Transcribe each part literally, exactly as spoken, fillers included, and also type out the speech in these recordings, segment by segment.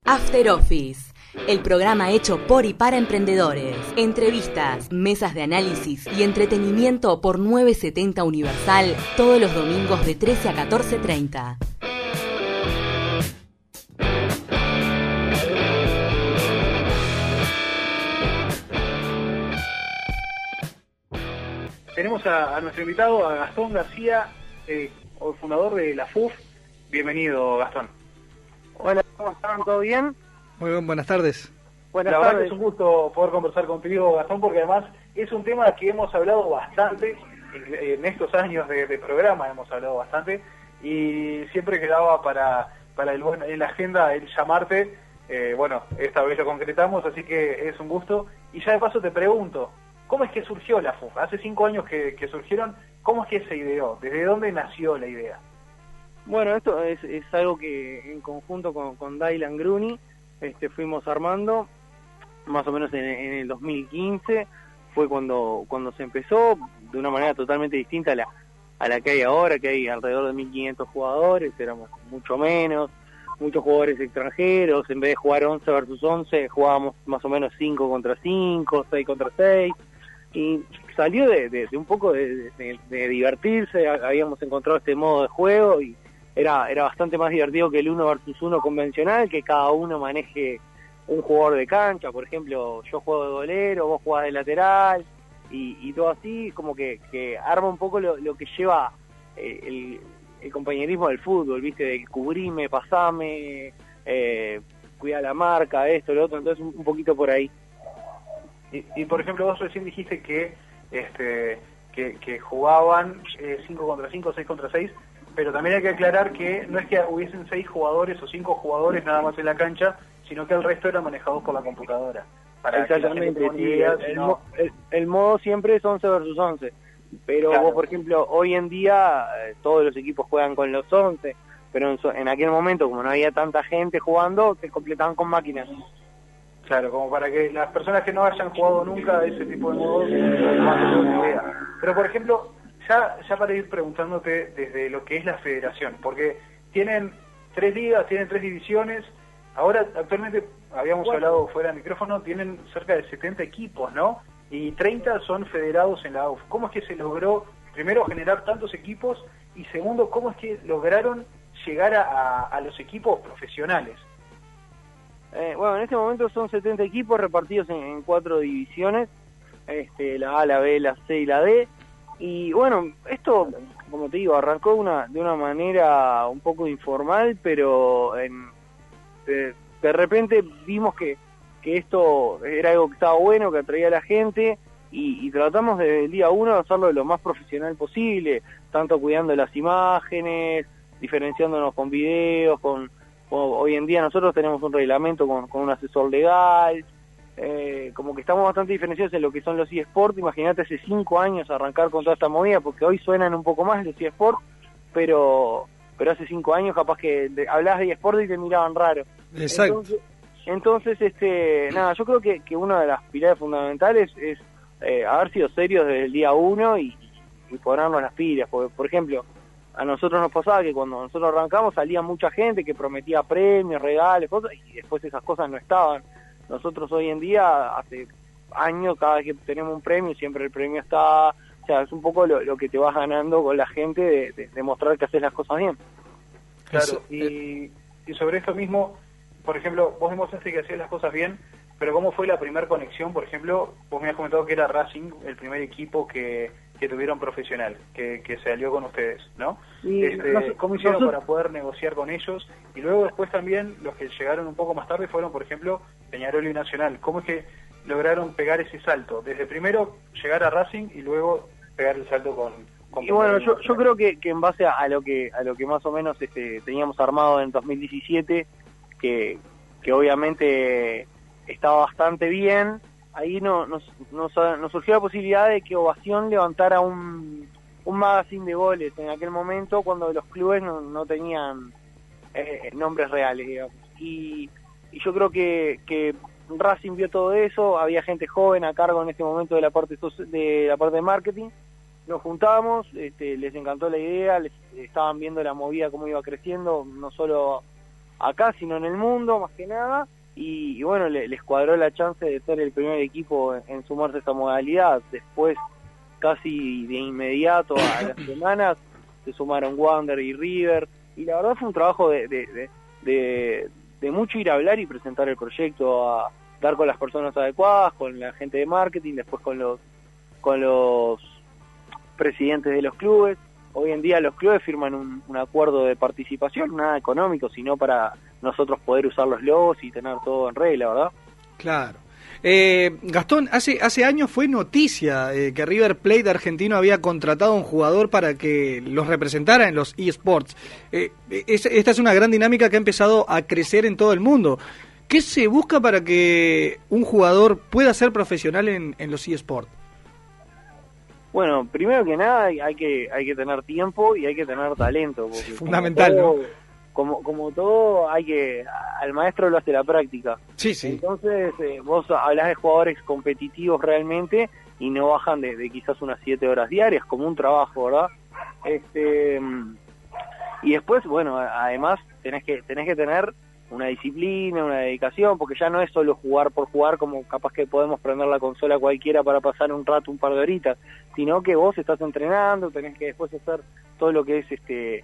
After Office, el programa hecho por y para emprendedores. Entrevistas, mesas de análisis y entretenimiento por novecientos setenta Universal todos los domingos de trece a catorce treinta. Tenemos a, a nuestro invitado, a Gastón García, eh, fundador de la F U F. Bienvenido, Gastón. Hola, ¿cómo están? ¿Todo bien? Muy bien, buenas tardes. Buenas la tardes. verdad que es un gusto poder conversar contigo, Gastón, porque además es un tema que hemos hablado bastante en, en estos años de, de programa, hemos hablado bastante, y siempre quedaba para, para el, bueno, en la agenda el llamarte. Eh, bueno, esta vez lo concretamos, así que es un gusto. Y ya de paso te pregunto, ¿cómo es que surgió la F U F? Hace cinco años que, que surgieron, ¿cómo es que se ideó? ¿Desde dónde nació la idea? Bueno, esto es, es algo que en conjunto con, con Dylan Gruni este, fuimos armando, más o menos en, en el dos mil quince, fue cuando cuando se empezó, de una manera totalmente distinta a la, a la que hay ahora, que hay alrededor de mil quinientos jugadores, éramos mucho menos, muchos jugadores extranjeros, en vez de jugar once versus once, jugábamos más o menos cinco contra cinco, seis contra seis, y salió de, de, de un poco de, de, de divertirse, habíamos encontrado este modo de juego y era era bastante más divertido que el uno versus uno convencional, que cada uno maneje un jugador de cancha. Por ejemplo, yo juego de golero, vos jugás de lateral, y, y todo así, como que, que arma un poco lo, lo que lleva eh, el, el compañerismo del fútbol, ¿viste? De cubrime, pasame, eh, cuida la marca, esto, lo otro, entonces un, un poquito por ahí. Y, y por ejemplo, vos recién dijiste que este que, que jugaban cinco contra cinco, seis contra seis, pero también hay que aclarar que no es que hubiesen seis jugadores o cinco jugadores nada más en la cancha, sino que el resto eran manejados por la computadora. Para Exactamente, que sí, idea, el, sino... el, el, el modo siempre es once versus once, pero claro. Vos, por ejemplo, hoy en día eh, todos los equipos juegan con los once, pero en, en aquel momento, como no había tanta gente jugando, se completaban con máquinas. Claro, como para que las personas que no hayan jugado nunca ese tipo de modos no tengan una idea. Pero por ejemplo, ya, ya para ir preguntándote desde lo que es la federación, porque tienen tres ligas, tienen tres divisiones, ahora actualmente, habíamos bueno. hablado fuera del micrófono, tienen cerca de setenta equipos, ¿no? Y treinta son federados en la A U F. ¿Cómo es que se logró, primero, generar tantos equipos, y segundo, cómo es que lograron llegar a, a, a los equipos profesionales? Eh, bueno, en este momento son setenta equipos repartidos en, en cuatro divisiones, este, la A, la B, la C y la D. Y bueno, esto, como te digo, arrancó una, de una manera un poco informal, pero en, de, de repente vimos que, que esto era algo que estaba bueno, que atraía a la gente, y, y tratamos desde el día uno de hacerlo de lo más profesional posible, tanto cuidando las imágenes, diferenciándonos con videos, con... Hoy en día nosotros tenemos un reglamento con, con un asesor legal, eh, como que estamos bastante diferenciados en lo que son los eSports. Imagínate hace cinco años arrancar con toda esta movida, porque hoy suenan un poco más los eSports, pero pero hace cinco años capaz que de, hablabas de eSports y te miraban raro. Exacto. Entonces, entonces este nada, yo creo que, que una de las pilares fundamentales es eh, haber sido serios desde el día uno y, y ponernos las pilas, porque por ejemplo, a nosotros nos pasaba que cuando nosotros arrancamos salía mucha gente que prometía premios, regalos, cosas, y después esas cosas no estaban. Nosotros hoy en día, hace años, cada vez que tenemos un premio, siempre el premio está... O sea, es un poco lo, lo que te vas ganando con la gente, de, de, de mostrar que haces las cosas bien. Claro, y, y sobre esto mismo, por ejemplo, vos demostraste que hacías las cosas bien, pero ¿cómo fue la primera conexión? Por ejemplo, vos me has comentado que era Racing el primer equipo que... que tuvieron profesional, que, que se alió con ustedes, ¿no? Y este, no, ¿Cómo hicieron no, para poder negociar con ellos? Y luego después también los que llegaron un poco más tarde fueron, por ejemplo, Peñarol y Nacional. ¿Cómo es que lograron pegar ese salto? Desde primero llegar a Racing y luego pegar el salto con... con y bueno, yo, yo creo que, que en base a, a lo que a lo que más o menos este, teníamos armado en dos mil diecisiete, que, que obviamente estaba bastante bien, ahí no, nos, nos, nos surgió la posibilidad de que Ovación levantara un, un magazine de goles en aquel momento, cuando los clubes no, no tenían eh, nombres reales, digamos. Y, y yo creo que, que Racing vio todo eso, había gente joven a cargo en este momento de la parte de la parte de marketing, nos juntamos, este, les encantó la idea, les estaban viendo la movida cómo iba creciendo, no solo acá, sino en el mundo, más que nada, y, y bueno, le, les cuadró la chance de ser el primer equipo en, en sumarse a esta modalidad. Después, casi de inmediato, a las semanas, se sumaron Wander y River, y la verdad fue un trabajo de, de, de, de, de mucho ir a hablar y presentar el proyecto, a dar con las personas adecuadas, con la gente de marketing, después con los con los presidentes de los clubes. Hoy en día los clubes firman un, un acuerdo de participación, nada económico, sino para nosotros poder usar los logos y tener todo en regla, ¿verdad? Claro. Eh, Gastón, hace hace años fue noticia eh, que River Plate argentino había contratado a un jugador para que los representara en los eSports. Eh, es, esta es una gran dinámica que ha empezado a crecer en todo el mundo. ¿Qué se busca para que un jugador pueda ser profesional en, en los eSports? Bueno, primero que nada hay, hay que hay que tener tiempo y hay que tener talento. Porque sí, fundamental, como todo, ¿no? Como, como todo, hay que al maestro lo hace la práctica. Sí, sí. Entonces, eh, vos hablás de jugadores competitivos realmente y no bajan de, de quizás unas siete horas diarias, como un trabajo, ¿verdad? Este y después, bueno, además tenés que tenés que tener una disciplina, una dedicación, porque ya no es solo jugar por jugar, como capaz que podemos prender la consola cualquiera para pasar un rato, un par de horitas, sino que vos estás entrenando, tenés que después hacer todo lo que es este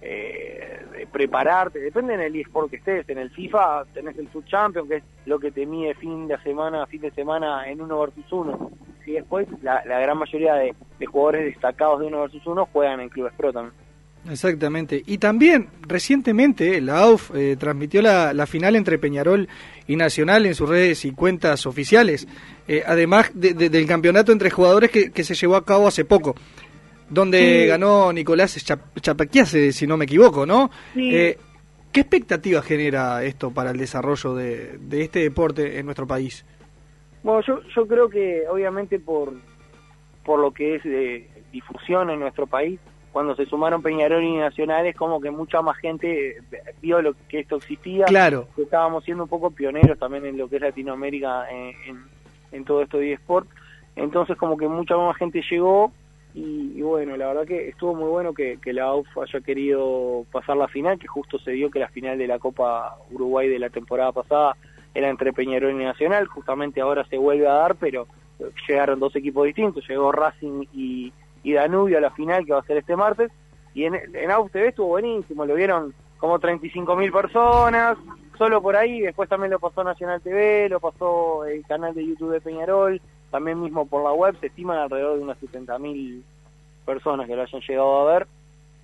eh, prepararte, depende en el eSport que estés. En el FIFA tenés el Sub Champion, que es lo que te mide fin de semana, fin de semana en uno versus uno, y después la, la gran mayoría de, de jugadores destacados de uno versus uno juegan en clubes pro también. Exactamente. Y también, recientemente, la A U F eh, transmitió la, la final entre Peñarol y Nacional en sus redes y cuentas oficiales, eh, además de, de, del campeonato entre jugadores que, que se llevó a cabo hace poco, donde sí. ganó Nicolás Chap- Chapaquiase, si no me equivoco, ¿no? Sí. Eh, ¿Qué expectativas genera esto para el desarrollo de, de este deporte en nuestro país? Bueno, yo, yo creo que obviamente por, por lo que es de difusión en nuestro país, cuando se sumaron Peñarol y Nacional, es como que mucha más gente vio lo que esto existía. Claro. Que estábamos siendo un poco pioneros también en lo que es Latinoamérica, en, en, en todo esto de eSport. Entonces como que mucha más gente llegó y, y bueno, la verdad que estuvo muy bueno que, que la A U F haya querido pasar la final, que justo se dio que la final de la Copa Uruguay de la temporada pasada era entre Peñarol y Nacional. Justamente ahora se vuelve a dar, pero llegaron dos equipos distintos, llegó Racing y... y Danubio a la final, que va a ser este martes, y en, en A U F T V estuvo buenísimo, lo vieron como treinta y cinco mil personas, solo por ahí. Después también lo pasó Nacional T V, lo pasó el canal de YouTube de Peñarol, también mismo por la web, se estiman alrededor de unas setenta mil personas que lo hayan llegado a ver,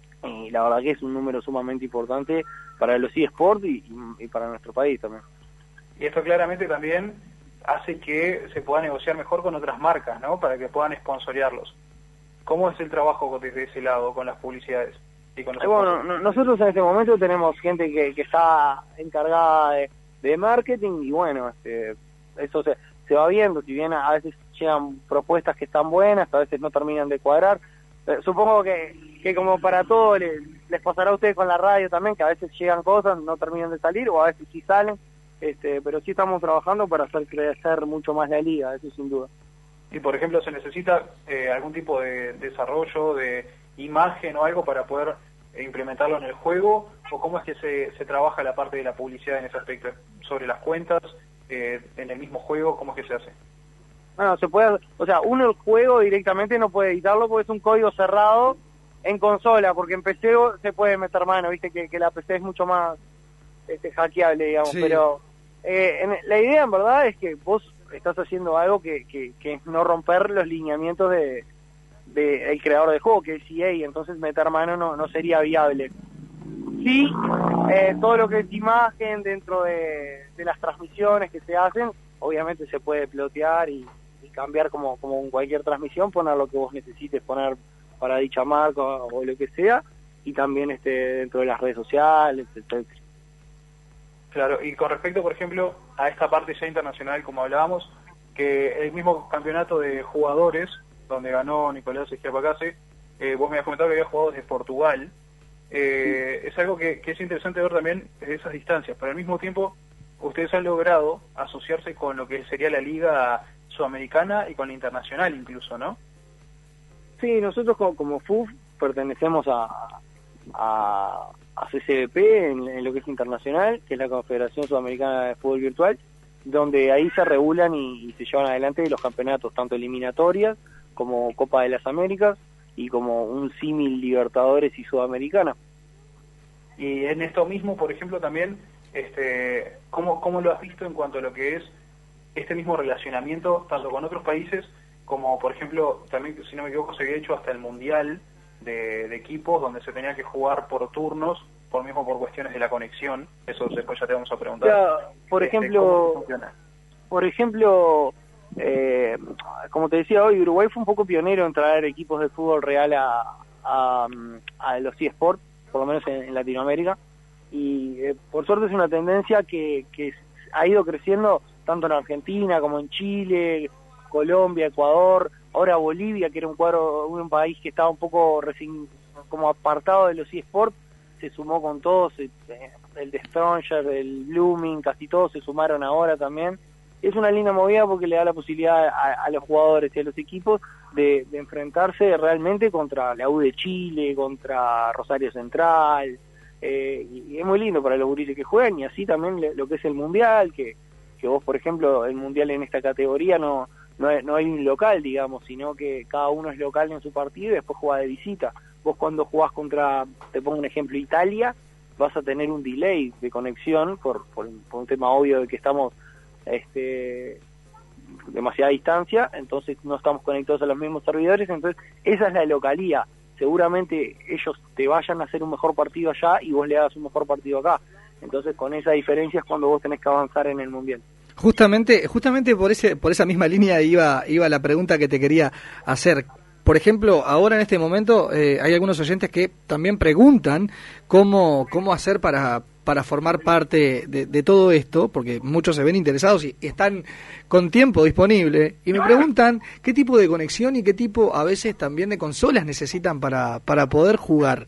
y la verdad que es un número sumamente importante para los eSports y, y, y para nuestro país también. Y esto claramente también hace que se pueda negociar mejor con otras marcas, ¿no? Para que puedan sponsorearlos. ¿Cómo es el trabajo desde ese lado con las publicidades? Y con los bueno, no, nosotros en este momento tenemos gente que, que está encargada de, de marketing y bueno, este, eso se, se va viendo. Si bien a veces llegan propuestas que están buenas, a veces no terminan de cuadrar. Eh, supongo que, que como para todo les, les pasará a ustedes con la radio también, que a veces llegan cosas, no terminan de salir, o a veces sí salen, este, pero sí estamos trabajando para hacer crecer mucho más la liga, eso sin duda. Y por ejemplo, ¿se necesita eh, algún tipo de desarrollo de imagen o algo para poder implementarlo en el juego? ¿O cómo es que se, se trabaja la parte de la publicidad en ese aspecto? ¿Sobre las cuentas, eh, en el mismo juego? ¿Cómo es que se hace? Bueno, se puede, o sea, uno el juego directamente no puede editarlo porque es un código cerrado en consola, porque en P C se puede meter mano, viste que, que la P C es mucho más este, hackeable, digamos, sí. Pero eh, en, la idea en verdad es que vos estás haciendo algo que, que, que es no romper los lineamientos de, de el creador del juego, que es E A, y entonces meter mano no, no sería viable. Sí, eh, todo lo que es imagen dentro de, de las transmisiones que se hacen, obviamente se puede plotear y, y cambiar como, como en cualquier transmisión, poner lo que vos necesites poner para dicha marca o, o lo que sea, y también este dentro de las redes sociales, etcétera. Claro, y con respecto, por ejemplo, a esta parte ya internacional, como hablábamos, que el mismo campeonato de jugadores, donde ganó Nicolás Esquiapacase, eh, vos me habías comentado que había jugado desde Portugal, eh, sí. Es algo que, que es interesante ver también desde esas distancias, pero al mismo tiempo ustedes han logrado asociarse con lo que sería la liga sudamericana y con la internacional incluso, ¿no? Sí, nosotros como, como F U F pertenecemos a, a, a C C V P en, en lo que es internacional, que es la Confederación Sudamericana de Fútbol Virtual, donde ahí se regulan y, y se llevan adelante los campeonatos, tanto eliminatorias como Copa de las Américas y como un símil Libertadores y Sudamericana. Y en esto mismo, por ejemplo, también, este, ¿cómo, cómo lo has visto en cuanto a lo que es este mismo relacionamiento tanto con otros países como, por ejemplo, también, si no me equivoco, se había hecho hasta el Mundial de, de equipos donde se tenía que jugar por turnos, por mismo por cuestiones de la conexión? Eso después ya te vamos a preguntar. Ya, por este, ejemplo, por ejemplo, eh, como te decía hoy, Uruguay fue un poco pionero en traer equipos de fútbol real a, a, a los eSports, por lo menos en, en Latinoamérica, y eh, por suerte es una tendencia que, que ha ido creciendo tanto en Argentina como en Chile, Colombia, Ecuador, ahora Bolivia, que era un cuadro, un país que estaba un poco recién, como apartado de los eSports, se sumó con todos, eh, el de Stronger, el Blooming, casi todos se sumaron ahora también. Es una linda movida porque le da la posibilidad a, a los jugadores y a los equipos de, de enfrentarse realmente contra la U de Chile, contra Rosario Central, eh, y, y es muy lindo para los gurises que juegan, y así también le, lo que es el Mundial, que, que vos, por ejemplo, el Mundial en esta categoría no, no, hay, no hay un local, digamos, sino que cada uno es local en su partido y después juega de visita. Vos cuando jugás contra, te pongo un ejemplo, Italia, vas a tener un delay de conexión por, por, por un tema obvio de que estamos este demasiada distancia, entonces no estamos conectados a los mismos servidores, entonces esa es la localía. Seguramente ellos te vayan a hacer un mejor partido allá y vos le hagas un mejor partido acá. Entonces con esa diferencia es cuando vos tenés que avanzar en el Mundial. Justamente, justamente por ese, por esa misma línea iba, iba la pregunta que te quería hacer. Por ejemplo, ahora en este momento eh, hay algunos oyentes que también preguntan cómo, cómo hacer para, para formar parte de, de todo esto, porque muchos se ven interesados y están con tiempo disponible, y me preguntan qué tipo de conexión y qué tipo a veces también de consolas necesitan para, para poder jugar.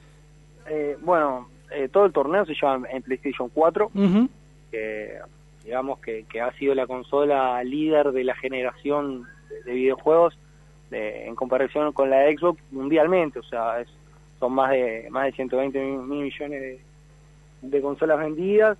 Eh, bueno, eh, todo el torneo se lleva en PlayStation cuatro, uh-huh. que digamos que, que ha sido la consola líder de la generación de, de videojuegos de, en comparación con la de Xbox mundialmente, o sea, es, son más de más de ciento veinte mil millones de, de consolas vendidas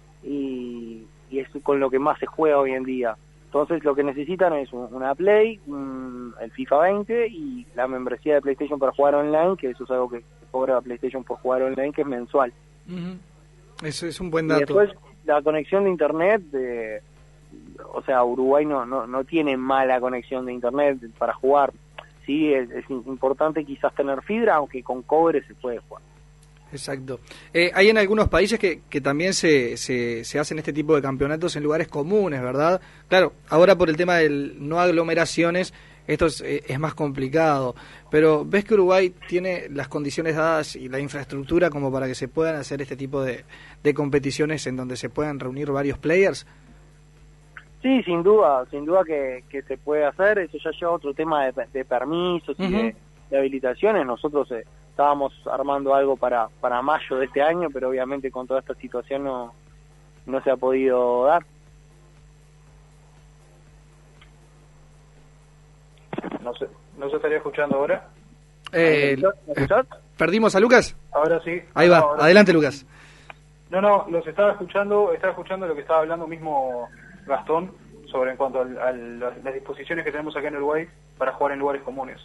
y, y es con lo que más se juega hoy en día. Entonces lo que necesitan es un, una Play, un, el FIFA veinte y la membresía de PlayStation para jugar online, que eso es algo que cobra PlayStation por jugar online, que es mensual. Uh-huh. Eso es un buen dato. Y después la conexión de internet, de, o sea, Uruguay no, no, no tiene mala conexión de internet para jugar. Sí, es, es importante quizás tener fibra, aunque con cobre se puede jugar. Exacto. Eh, hay en algunos países que, que también se, se, se hacen este tipo de campeonatos en lugares comunes, ¿verdad? Claro, ahora por el tema del no aglomeraciones, esto es, es más complicado, pero ¿ves que Uruguay tiene las condiciones dadas y la infraestructura como para que se puedan hacer este tipo de, de competiciones en donde se puedan reunir varios players? Sí, sin duda, sin duda que, que se puede hacer. Eso ya lleva otro tema de, de permisos y uh-huh. de, de habilitaciones. Nosotros eh, estábamos armando algo para, para mayo de este año, pero obviamente con toda esta situación no, no se ha podido dar. No se, ¿No se estaría escuchando ahora? Eh, ¿Me escuchás? ¿Perdimos a Lucas? Ahora sí. Ahí no, va, ahora adelante sí. Lucas. No, no, los estaba escuchando, estaba escuchando lo que estaba hablando mismo Gastón sobre en cuanto a, a las, las disposiciones que tenemos acá en Uruguay para jugar en lugares comunes.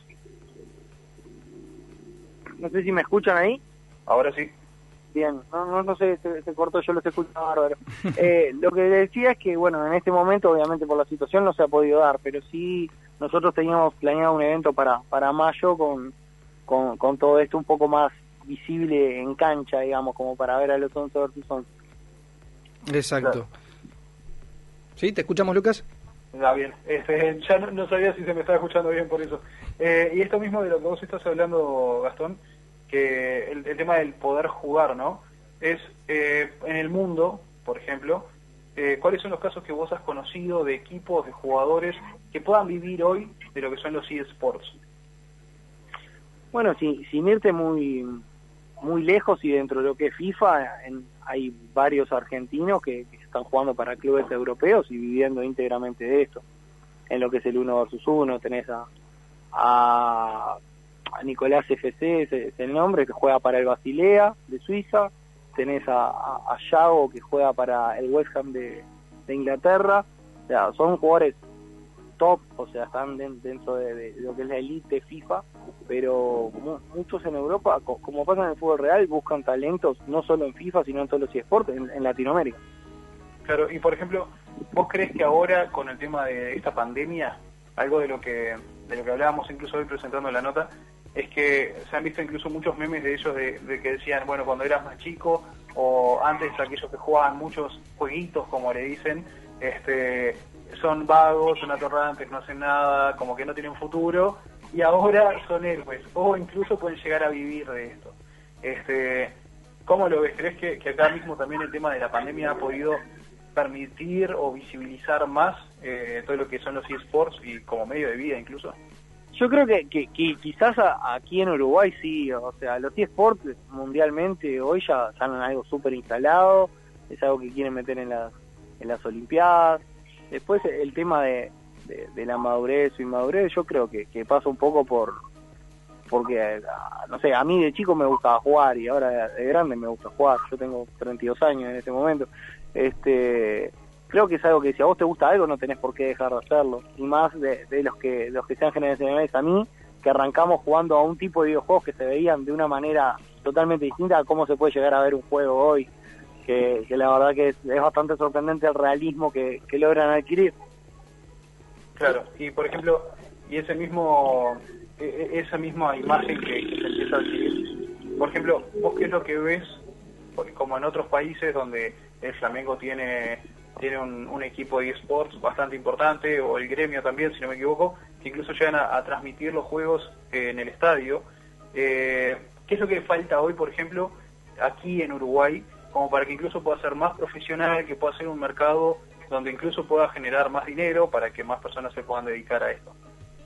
No sé si me escuchan ahí. Ahora sí. Bien, no, no, no sé, se, se cortó, yo los escucho bárbaro. Eh, lo que decía es que, bueno, en este momento, obviamente por la situación no se ha podido dar, pero sí nosotros teníamos planeado un evento para para mayo con, con, con todo esto un poco más visible en cancha, digamos, como para ver a los once versus once. Exacto. Claro. ¿Sí? ¿Te escuchamos, Lucas? Ah, bien. Este, ya no, no sabía si se me estaba escuchando bien por eso. Eh, y esto mismo de lo que vos estás hablando, Gastón, que el, el tema del poder jugar, ¿no? Es, eh, en el mundo, por ejemplo, eh, ¿cuáles son los casos que vos has conocido de equipos, de jugadores que puedan vivir hoy de lo que son los eSports? Bueno, sin, sin irte muy muy lejos y dentro de lo que es FIFA, en, hay varios argentinos que, que están jugando para clubes europeos y viviendo íntegramente de esto. En lo que es el uno versus uno, tenés a, a, Nicolás F C es, es el nombre, que juega para el Basilea de Suiza. Tenés a, a, a Yago, que juega para el West Ham de, de Inglaterra. O sea, son jugadores top, o sea, están dentro de, de lo que es la elite de FIFA, pero como muchos en Europa, como pasa en el fútbol real, buscan talentos no solo en FIFA, sino en todos los eSports en, en Latinoamérica. Claro, y por ejemplo, ¿vos crees que ahora con el tema de esta pandemia, algo de lo que de lo que hablábamos incluso hoy presentando la nota, es que se han visto incluso muchos memes de ellos de, de que decían, bueno, cuando eras más chico, o antes aquellos que jugaban muchos jueguitos, como le dicen, este son vagos, son atorrantes, no hacen nada, como que no tienen futuro, y ahora son héroes, o incluso pueden llegar a vivir de esto. Este, ¿cómo lo ves? ¿Crees que, que acá mismo también el tema de la pandemia ha podido permitir o visibilizar más eh, todo lo que son los eSports y como medio de vida incluso? Yo creo que, que, que quizás a, aquí en Uruguay sí, o sea, los eSports mundialmente hoy ya están en algo súper instalado, es algo que quieren meter en las, en las Olimpiadas. Después el tema de, de, de la madurez o inmadurez, yo creo que, que pasa un poco por, porque, no sé, a mí de chico me gustaba jugar y ahora de grande me gusta jugar, yo tengo treinta y dos años en este momento. Este, creo que es algo que si a vos te gusta algo no tenés por qué dejar de hacerlo, y más de, de los que de los que sean generacionales a mí, que arrancamos jugando a un tipo de videojuegos que se veían de una manera totalmente distinta a cómo se puede llegar a ver un juego hoy, que, que la verdad que es, es bastante sorprendente el realismo que, que logran adquirir. Claro, y por ejemplo, y ese mismo esa misma imagen que, que se empieza a adquirir, por ejemplo, vos qué es lo que ves, porque como en otros países donde el Flamengo tiene tiene un, un equipo de eSports bastante importante, o el Gremio también, si no me equivoco, que incluso llegan a, a transmitir los juegos eh, en el estadio. Eh, ¿Qué es lo que falta hoy, por ejemplo, aquí en Uruguay, como para que incluso pueda ser más profesional, que pueda ser un mercado donde incluso pueda generar más dinero para que más personas se puedan dedicar a esto?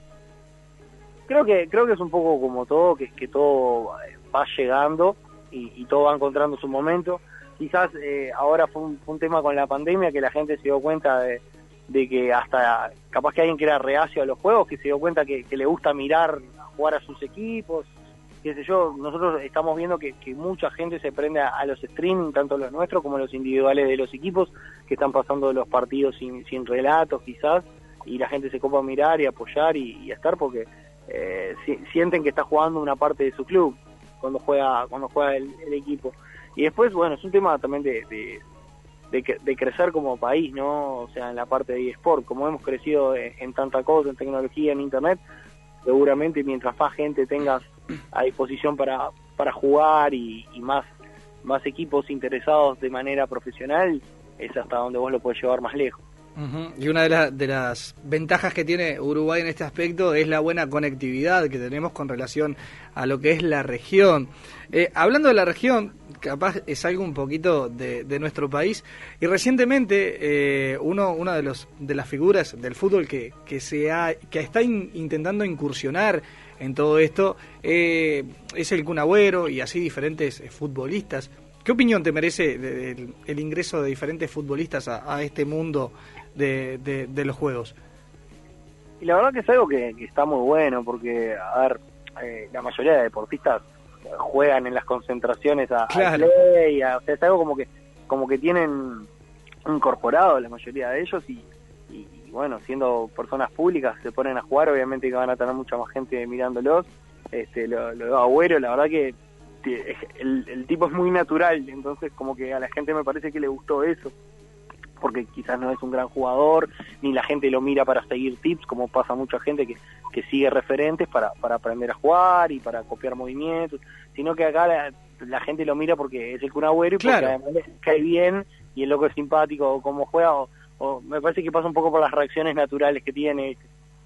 Creo que creo que es un poco como todo, que, que todo va llegando y, y todo va encontrando su momento. Quizás eh, ahora fue un, fue un tema con la pandemia que la gente se dio cuenta de, de que hasta capaz que alguien que era reacio a los juegos, que se dio cuenta que, que le gusta mirar a jugar a sus equipos, qué sé yo. Nosotros estamos viendo que, que mucha gente se prende a, a los streaming, tanto los nuestros como los individuales de los equipos, que están pasando los partidos sin, sin relatos quizás, y la gente se copa a mirar y apoyar y, y a estar porque eh, si, sienten que está jugando una parte de su club cuando juega cuando juega el, el equipo. Y después, bueno, es un tema también de, de, de, de crecer como país, ¿no? O sea, en la parte de eSport, como hemos crecido en, en tanta cosa, en tecnología, en Internet, seguramente mientras más gente tengas a disposición para, para jugar y, y más, más equipos interesados de manera profesional, es hasta donde vos lo podés llevar más lejos. Uh-huh. Y una de, la, de las ventajas que tiene Uruguay en este aspecto es la buena conectividad que tenemos con relación a lo que es la región. Eh, hablando de la región, capaz es algo un poquito de, de nuestro país, y recientemente eh, uno una de los de las figuras del fútbol que que se ha, que está in, intentando incursionar en todo esto eh, es el Kun Agüero y así diferentes eh, futbolistas. ¿Qué opinión te merece de, de, el, el ingreso de diferentes futbolistas a, a este mundo de, de, de los juegos? Y la verdad que es algo que, que está muy bueno, porque, a ver, eh, la mayoría de deportistas juegan en las concentraciones a, claro. a play, a, o sea, es algo como que como que tienen incorporado la mayoría de ellos y, y, y bueno, siendo personas públicas se ponen a jugar, obviamente que van a tener mucha más gente mirándolos. Este, lo, lo de Agüero, la verdad que el, el tipo es muy natural, entonces como que a la gente me parece que le gustó eso, porque quizás no es un gran jugador, ni la gente lo mira para seguir tips, como pasa mucha gente que, que sigue referentes para, para aprender a jugar y para copiar movimientos, sino que acá la, la gente lo mira porque es el Kun Agüero y claro. porque además le cae bien y el loco es simpático o cómo juega, o, o me parece que pasa un poco por las reacciones naturales que tiene.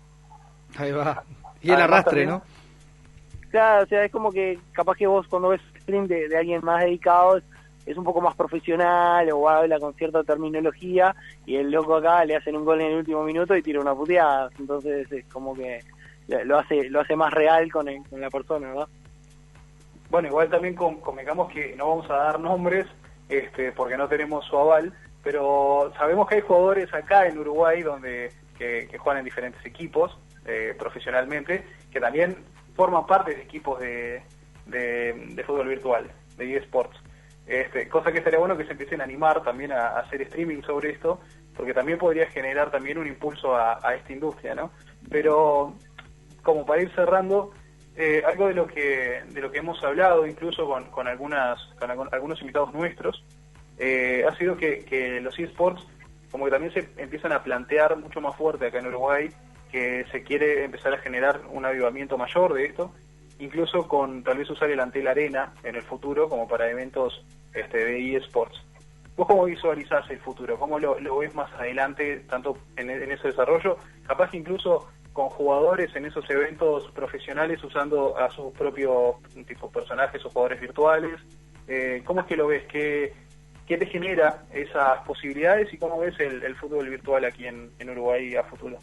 Ahí va. Y el arrastre, también, ¿no? Claro, o sea, es como que capaz que vos cuando ves stream de, de alguien más dedicado es un poco más profesional o habla con cierta terminología y el loco acá le hacen un gol en el último minuto y tira una puteada, entonces es como que lo hace lo hace más real con, el, con la persona, ¿verdad? Bueno, igual también convengamos que no vamos a dar nombres este porque no tenemos su aval, pero sabemos que hay jugadores acá en Uruguay donde que, que juegan en diferentes equipos eh, profesionalmente, que también forman parte de equipos de, de, de fútbol virtual, de eSports. Este, cosa que estaría bueno que se empiecen a animar también a, a hacer streaming sobre esto, porque también podría generar también un impulso a, a esta industria, ¿no? Pero, como para ir cerrando, eh, algo de lo que de lo que hemos hablado, incluso con, con, algunas, con algunos invitados nuestros, eh, ha sido que, que los eSports como que también se empiezan a plantear mucho más fuerte acá en Uruguay, que se quiere empezar a generar un avivamiento mayor de esto, incluso con tal vez usar el Antel Arena en el futuro como para eventos este, de eSports. ¿Vos cómo visualizás el futuro? ¿Cómo lo, lo ves más adelante, tanto en, en ese desarrollo? Capaz que incluso con jugadores en esos eventos profesionales usando a sus propios tipo personajes o jugadores virtuales. Eh, ¿Cómo es que lo ves? ¿Qué, qué te genera esas posibilidades y cómo ves el, el fútbol virtual aquí en, en Uruguay a futuro?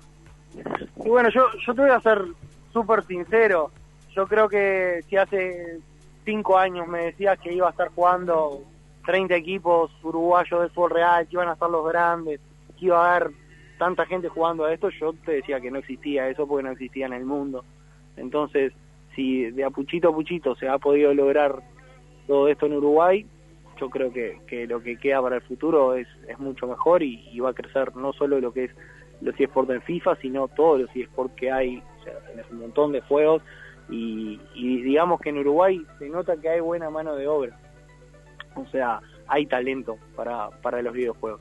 Y bueno, yo, yo te voy a ser súper sincero. Yo creo que si hace cinco años me decías que iba a estar jugando treinta equipos uruguayos de fútbol real, que iban a estar los grandes, que iba a haber tanta gente jugando a esto, yo te decía que no existía eso porque no existía en el mundo. Entonces, si de a puchito a puchito se ha podido lograr todo esto en Uruguay, yo creo que, que lo que queda para el futuro es, es mucho mejor y, y va a crecer no solo lo que es los eSports en FIFA, sino todos los eSports que hay. O sea, tenés un montón de juegos y, y digamos que en Uruguay se nota que hay buena mano de obra. O sea, hay talento para, para los videojuegos.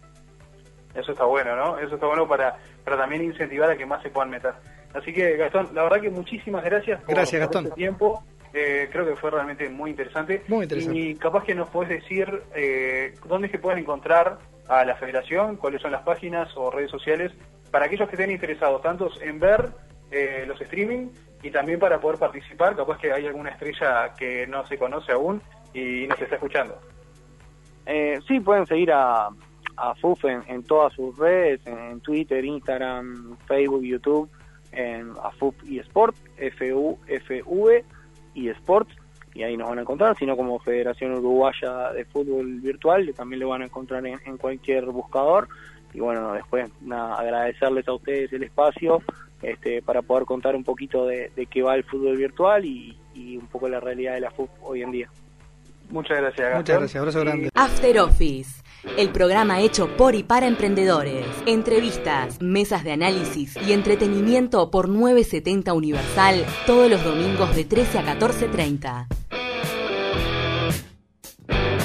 Eso está bueno, ¿no? Eso está bueno para, para también incentivar a que más se puedan meter. Así que, Gastón, la verdad que muchísimas gracias por, gracias, por Gastón. este tiempo. Eh, creo que fue realmente muy interesante. Muy interesante. Y capaz que nos podés decir eh, dónde es que pueden encontrar a la federación, cuáles son las páginas o redes sociales, para aquellos que estén interesados, tanto en ver eh, los streaming y también para poder participar. Capaz que hay alguna estrella que no se conoce aún y nos está escuchando. Eh, sí, pueden seguir a, a F U F en, en todas sus redes, en Twitter, Instagram, Facebook, YouTube, en a F U F eSport, F U F V eSports, y ahí nos van a encontrar, sino como Federación Uruguaya de Fútbol Virtual, también lo van a encontrar en, en cualquier buscador. Y bueno, después nada, agradecerles a ustedes el espacio este, para poder contar un poquito de, de qué va el fútbol virtual y, y un poco la realidad de la F U F hoy en día. Muchas gracias, Gastón. Muchas gracias, abrazo grande. After Office, el programa hecho por y para emprendedores. Entrevistas, mesas de análisis y entretenimiento por nueve setenta Universal todos los domingos de trece a catorce treinta.